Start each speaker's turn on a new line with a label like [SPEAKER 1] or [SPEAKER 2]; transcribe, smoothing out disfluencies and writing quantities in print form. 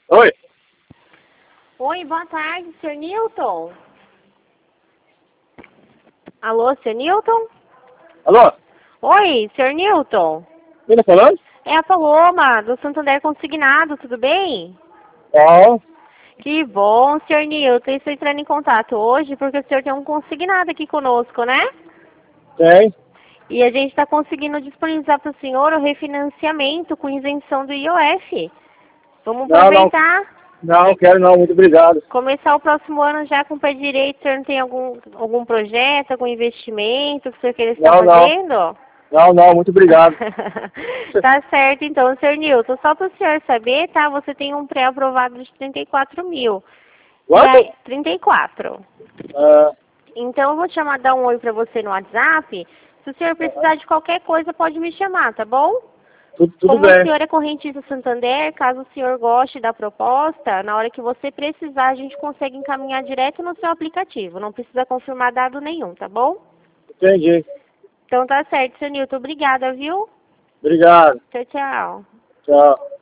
[SPEAKER 1] Oi.
[SPEAKER 2] Oi, boa tarde, Sr. Newton. Alô, Sr. Newton?
[SPEAKER 1] Alô?
[SPEAKER 2] Oi, Sr. Newton.
[SPEAKER 1] Quem tá falando?
[SPEAKER 2] É a Paloma, do Santander Consignado, tudo bem?
[SPEAKER 1] Ó.
[SPEAKER 2] Que bom, Sr. Newton. Estou entrando em contato hoje porque o senhor tem um consignado aqui conosco, né?
[SPEAKER 1] Tem.
[SPEAKER 2] E a gente está conseguindo disponibilizar para o senhor o refinanciamento com isenção do IOF. Vamos aproveitar.
[SPEAKER 1] Não, quero não. Muito obrigado.
[SPEAKER 2] Começar o próximo ano já com o pé direito. O senhor não tem algum projeto, algum investimento que o senhor queira estar fazendo?
[SPEAKER 1] Não. Muito obrigado.
[SPEAKER 2] Tá certo, então, Sr. Newton. Só para o senhor saber, tá? Você tem um pré-aprovado de 34 mil. E
[SPEAKER 1] Quanto?
[SPEAKER 2] aí, 34. Então, eu vou dar um oi para você no WhatsApp. Se o senhor precisar de qualquer coisa, pode me chamar, tá bom?
[SPEAKER 1] Tudo
[SPEAKER 2] Como
[SPEAKER 1] bem.
[SPEAKER 2] o senhor é correntista Santander, caso o senhor goste da proposta, na hora que você precisar, a gente consegue encaminhar direto no seu aplicativo. Não precisa confirmar dado nenhum, tá bom?
[SPEAKER 1] Entendi.
[SPEAKER 2] Então tá certo, Sr. Newton. Obrigada, viu?
[SPEAKER 1] Obrigado.
[SPEAKER 2] Tchau, tchau.
[SPEAKER 1] Tchau.